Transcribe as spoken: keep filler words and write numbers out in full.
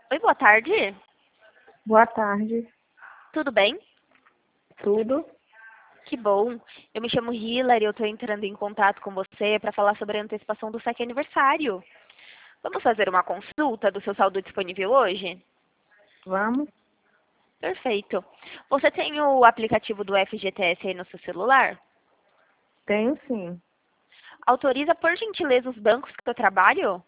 Oi, boa tarde. Boa tarde. Tudo bem? Tudo? Que bom. Eu me chamo Hilary, eu estou entrando em contato com você para falar sobre a antecipação do saque aniversário. Vamos fazer uma consulta do seu saldo disponível hoje? Vamos? Perfeito. Você tem o aplicativo do F G T S aí no seu celular? Tenho sim. Autoriza, por gentileza, os bancos que eu trabalho?